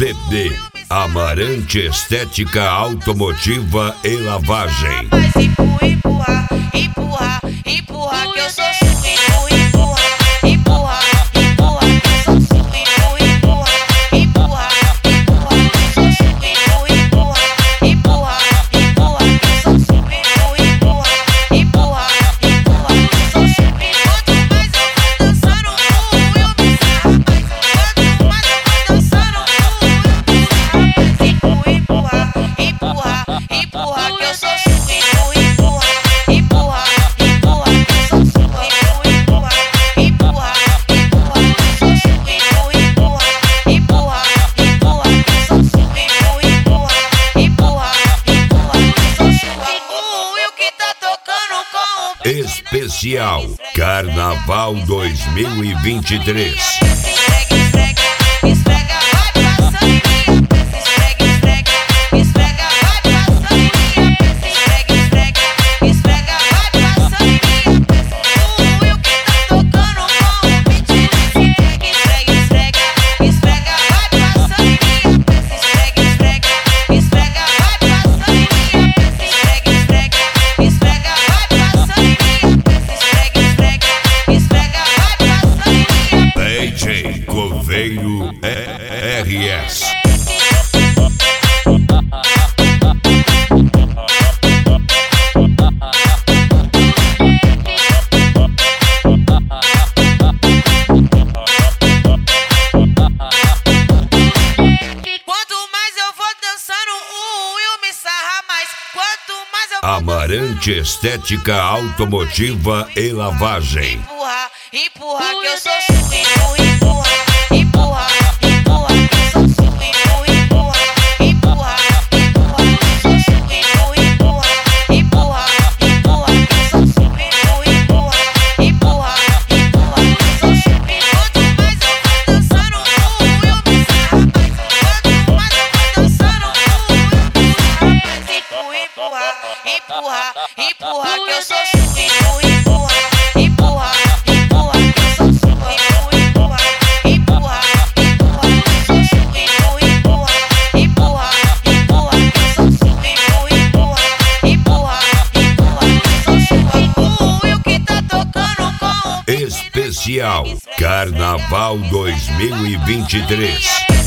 CD Amarante Estética Automotiva e Lavagem. Mas empurra, empurra, empurra que eu sou suco. Empurra, empurra, empurra que eu sou suco. Empurra, empurra, empurra que eu sou suco. Empurra, empurra, empurra que eu sou suco. Empurra, empurra, empurra que eu sou suco. Quanto mais eu vou dançando, eu me sarro mais. Quanto mais eu vou dançando, eu me sarro mais. Empurra, empurra, empurra que eu sou suco. Empurra, empurra, empurra que eu sou suco. Empurra, empurra, empurra que eu sou suco. Empurra, empurra, empurra que eu sou suco. Empurra, empurra, empurra que eu sou suco. E o que tá tocando com o Especial Carnaval 2023. esfrega, esfrega, esfrega, vai passando em minha peça. Esfrega, esfrega, esfrega, vai passando em minha peça. Esfrega, esfrega, esfrega, vai passando em minha peça. E o que tá tocando com o beat nesse reggae. Esfrega, esfrega, esfrega, vai passando em minha peça. Esfrega, esfrega, esfrega, vai passando em minha peça. Esfrega, esfrega, esfrega, vai passando em minha peça. Esfrega, esfrega, esfrega, vai passando em minha peça. DJ Coveiro RS. Quanto mais eu vou dançando, eu me sarra mais. Quanto mais eu vou Amarante Estética Automotiva e Lavagem. empurra, empurra que eu sou suco. Empurra, empurra, empurra que eu sou suco. Empurra, empurra, empurra que eu sou suco. Empurra, empurra, empurra que eu sou suco. Empurra, empurra, empurra que eu sou suco. Quanto mais eu vou dançando, eu me sarra mais. Quanto mais eu vou dançando, eu me sarra mais. Empurra, empurra, empurra que eu sou suco. Empurra, empurra, empurra que eu sou suco. Empurra, empurra, empurra que eu sou suco. Empurra, empurra, empurra que eu sou suco. Empurra, empurra, empurra que eu sou suco. E o que tá tocando com o Especial Carnaval 2023.